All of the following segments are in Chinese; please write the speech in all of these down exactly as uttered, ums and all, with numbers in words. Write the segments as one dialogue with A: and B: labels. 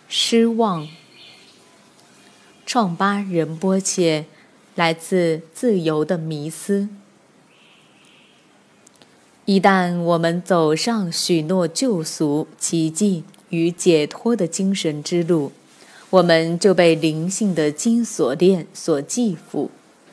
A: 失望。创巴仁波切，来自自由的迷思。一旦我们走上许诺救赎、奇迹与解脱的精神之路，我们就被灵性的金锁链所系缚。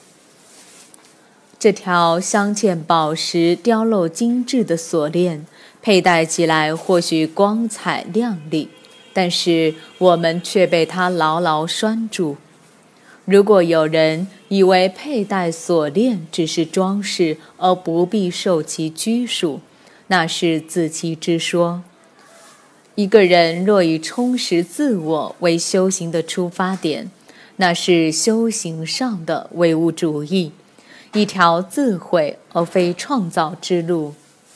A: 这条镶嵌宝石、雕镂精致的锁链，佩戴起来或许光彩亮丽，但是我们却被它牢牢拴住。如果有人以为佩戴锁链只是装饰，而不必受其拘束，那是自欺之说。一个人若以充实自我为修行的出发点，那是修行上的唯物主义，一条自毁而非创造之路。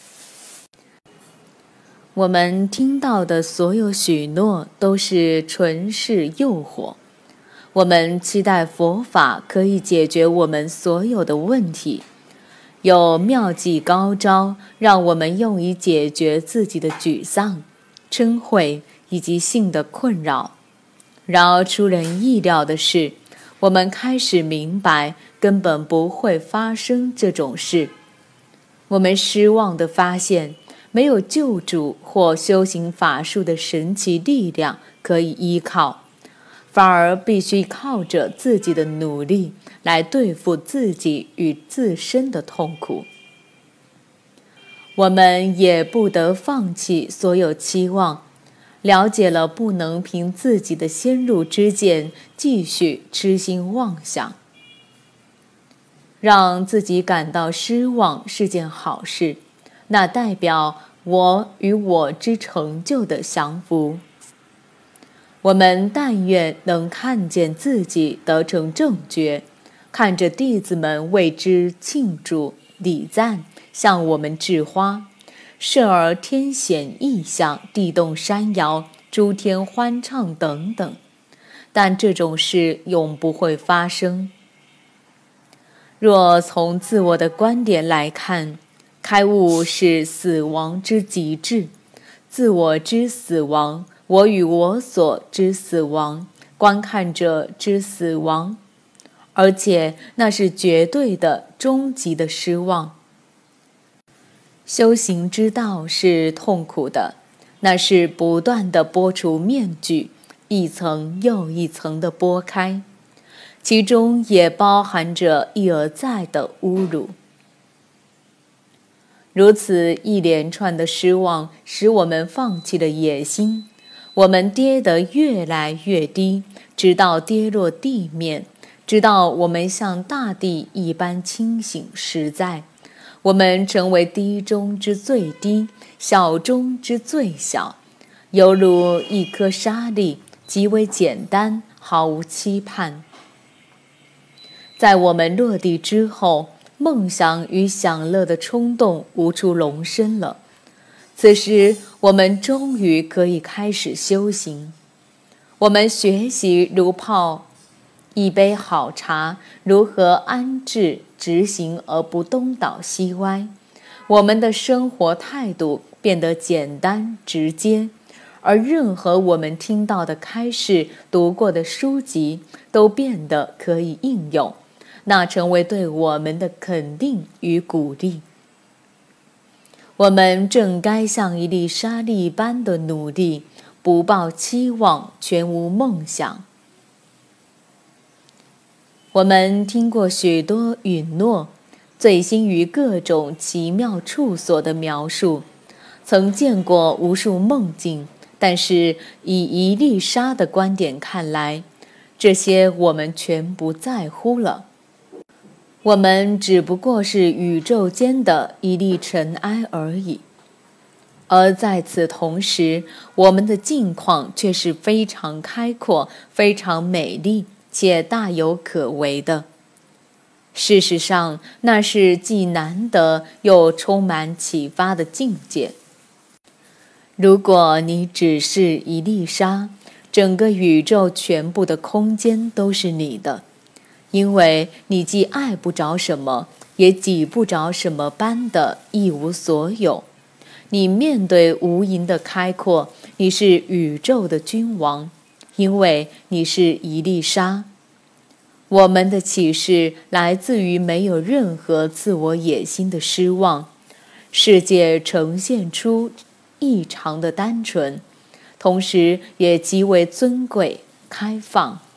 A: 我们听到的所有许诺都是纯是诱惑。我们期待佛法可以解决我们所有的问题，有妙计高招，让我们用以解决自己的沮丧、嗔恚以及性的困扰。然而出人意料的是，我们开始明白根本不会发生这种事。我们失望地发现，没有救主或修行法术的神奇力量可以依靠，反而必须靠着自己的努力来对付自己与自身的痛苦。我们也不得放弃所有期望，了解了不能凭自己的先入之见继续痴心妄想。让自己感到失望是件好事，那代表我与我之成就的降服。我们但愿能看见自己得成正觉，看着弟子们为之庆祝礼赞，向我们致花，甚而天显异象，地动山摇，诸天欢唱等等。但这种事永不会发生。若从自我的观点来看，开悟是死亡之极致，自我之死亡，我与我所之死亡，观看者之死亡，而且那是绝对的、终极的失望。修行之道是痛苦的，那是不断地剥除面具，一层又一层地剥开，其中也包含着一而再的侮辱。如此一连串的失望使我们放弃了野心，我们跌得越来越低，直到跌落地面，直到我们像大地一般清醒实在。我们成为低中之最低，小中之最小，犹如一颗沙粒，极为简单，毫无期盼。在我们落地之后，梦想与享乐的冲动无处容身了。此时我们终于可以开始修行。我们学习如泡一杯好茶，如何安置执行而不东倒西歪。我们的生活态度变得简单直接，而任何我们听到的开示、读过的书籍都变得可以应用，那成为对我们的肯定与鼓励。我们正该像一粒沙粒般的努力，不抱期望，全无梦想。我们听过许多允诺，醉心于各种奇妙处所的描述，曾见过无数梦境，但是以一粒沙的观点看来，这些我们全不在乎了。我们只不过是宇宙间的一粒尘埃而已，而在此同时，我们的境况却是非常开阔、非常美丽且大有可为的。事实上，那是既难得又充满启发的境界。如果你只是一粒沙，整个宇宙全部的空间都是你的。因为你既爱不着什么，也挤不着什么般的一无所有。你面对无垠的开阔，你是宇宙的君王， 因为你是以利沙。我们的启示来自于没有任何自我野心的失望，世界呈现出异常的单纯，同时也极为尊贵、开放。